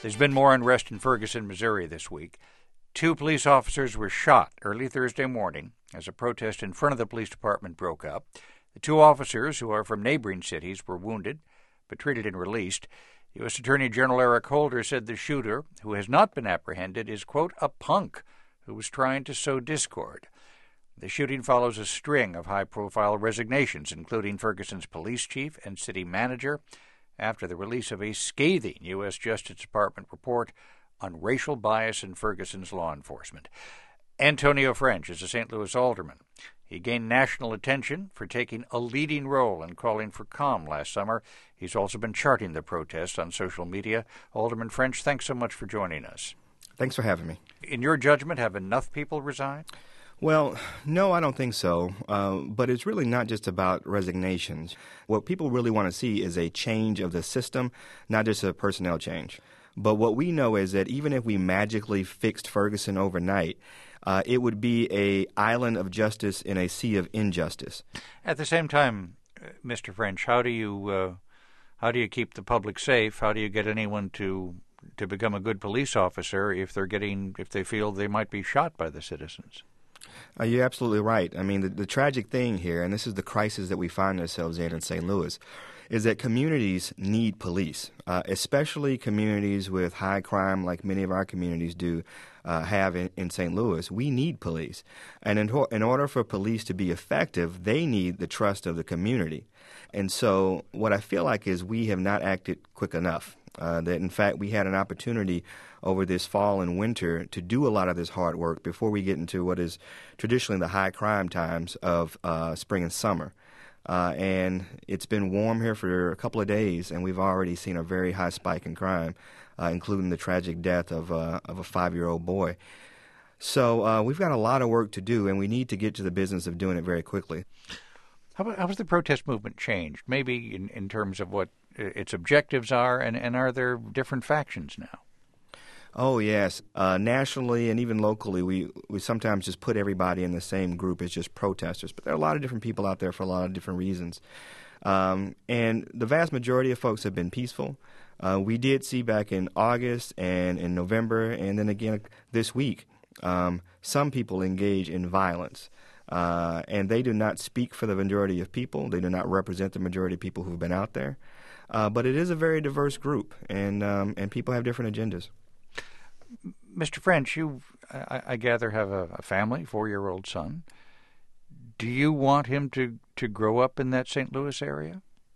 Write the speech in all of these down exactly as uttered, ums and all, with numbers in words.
There's been more unrest in Ferguson, Missouri this week. Two police officers were shot early Thursday morning as a protest in front of the police department broke up. The two officers, who are from neighboring cities, were wounded but treated and released. U S Attorney General Eric Holder said the shooter, who has not been apprehended, is, quote, a punk who was trying to sow discord. The shooting follows a string of high-profile resignations, including Ferguson's police chief and city manager, after the release of a scathing U S Justice Department report on racial bias in Ferguson's law enforcement. Antonio French is a Saint Louis alderman. He gained national attention for taking a leading role in calling for calm last summer. He's also been charting the protests on social media. Alderman French, thanks so much for joining us. Thanks for having me. In your judgment, have enough people resigned? Well, no, I don't think so. Uh, but it's really not just about resignations. What people really want to see is a change of the system, not just a personnel change. But what we know is that even if we magically fixed Ferguson overnight, uh, it would be a island of justice in a sea of injustice. At the same time, Mister French, how do you uh, how do you keep the public safe? How do you get anyone to to become a good police officer if they're getting if they feel they might be shot by the citizens? Uh, you're absolutely right. I mean, the, the tragic thing here, and this is the crisis that we find ourselves in in Saint Louis, is that communities need police, uh, especially communities with high crime like many of our communities do uh, have in, in Saint Louis. We need police. And in, in order for police to be effective, they need the trust of the community. And so what I feel like is we have not acted quick enough. Uh, that, in fact, we had an opportunity over this fall and winter to do a lot of this hard work before we get into what is traditionally the high crime times of uh, spring and summer. Uh, and it's been warm here for a couple of days, and we've already seen a very high spike in crime, uh, including the tragic death of, uh, of a five-year-old boy. So uh, we've got a lot of work to do, and we need to get to the business of doing it very quickly. How, how has the protest movement changed, maybe in, in terms of what its objectives are, and, and are there different factions now? Oh, yes. Uh, nationally and even locally, we, we sometimes just put everybody in the same group as just protesters. But there are a lot of different people out there for a lot of different reasons. Um, and the vast majority of folks have been peaceful. Uh, we did see back in August and in November and then again this week, um, some people engage in violence. Uh, and they do not speak for the majority of people. They do not represent the majority of people who've been out there. Uh, but it is a very diverse group, and um, and people have different agendas. Mister French, you, I, I gather, have a, a family, four-year-old son. Do you want him to, to grow up in that Saint Louis area?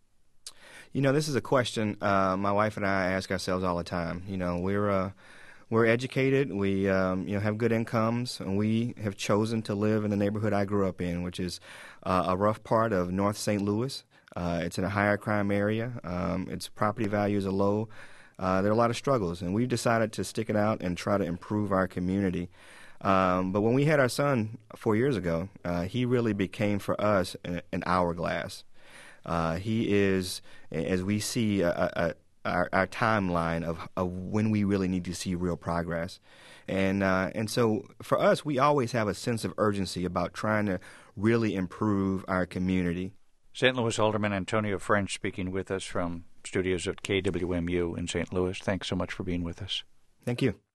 You know, this is a question uh, my wife and I ask ourselves all the time. You know, we're uh, we're educated, we um, you know have good incomes, and we have chosen to live in the neighborhood I grew up in, which is uh, a rough part of North Saint Louis. Uh, it's in a higher crime area. Um, its property values are low. Uh, there are a lot of struggles, and we've decided to stick it out and try to improve our community. Um, but when we had our son four years ago, uh, he really became for us an, an hourglass. Uh, he is, as we see a, a, our, our timeline of, of when we really need to see real progress. And, uh, and so for us, we always have a sense of urgency about trying to really improve our community. Saint Louis Alderman Antonio French speaking with us from studios at K W M U in Saint Louis. Thanks so much for being with us. Thank you.